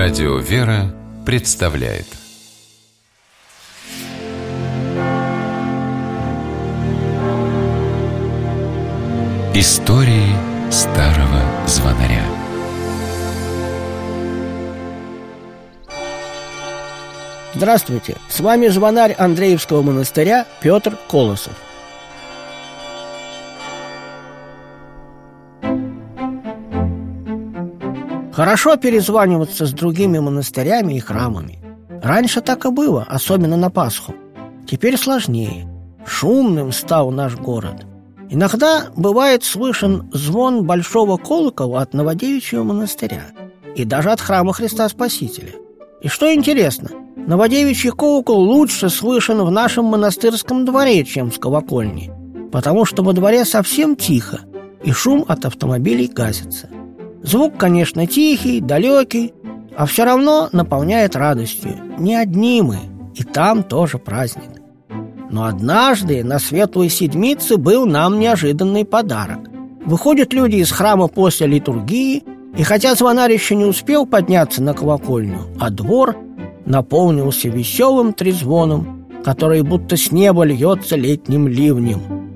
Радио «Вера» представляет Истории старого звонаря. Здравствуйте, с вами звонарь Андреевского монастыря Петр Колосов. Хорошо перезваниваться с другими монастырями и храмами. Раньше так и было, особенно на Пасху. Теперь сложнее. Шумным стал наш город. Иногда бывает слышен звон большого колокола от Новодевичьего монастыря и даже от храма Христа Спасителя. И что интересно, Новодевичий колокол лучше слышен в нашем монастырском дворе, чем с колокольни, потому что во дворе совсем тихо, и шум от автомобилей гасится. Звук, конечно, тихий, далекий, а все равно наполняет радостью. Не одни мы, и там тоже праздник. Но однажды на Светлой Седмице был нам неожиданный подарок. Выходят люди из храма после литургии, и хотя звонарь еще не успел подняться на колокольню, а двор наполнился веселым трезвоном, который будто с неба льется летним ливнем.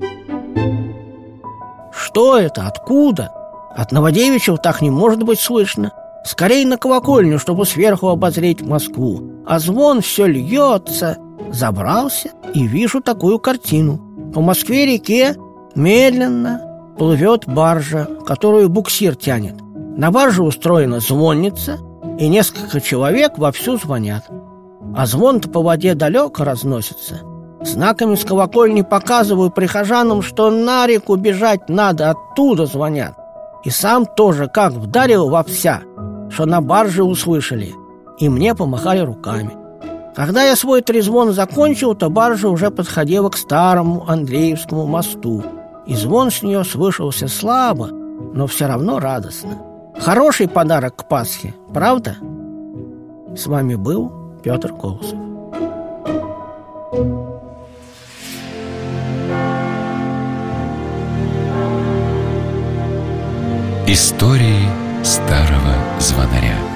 Что это? Откуда? От Новодевичьего так не может быть слышно. Скорей на колокольню, чтобы сверху обозреть Москву. А звон все льется. Забрался и вижу такую картину. По Москве-реке медленно плывет баржа, которую буксир тянет. На барже устроена звонница, и несколько человек вовсю звонят. А звон-то по воде далеко разносится. Знаками с колокольни показываю прихожанам, что на реку бежать надо, оттуда звонят. И сам тоже как вдарил во вся, что на барже услышали, и мне помахали руками. Когда я свой трезвон закончил, то баржа уже подходила к старому Андреевскому мосту, и звон с нее слышался слабо, но все равно радостно. Хороший подарок к Пасхе, правда? С вами был Петр Колосов. Истории старого звонаря.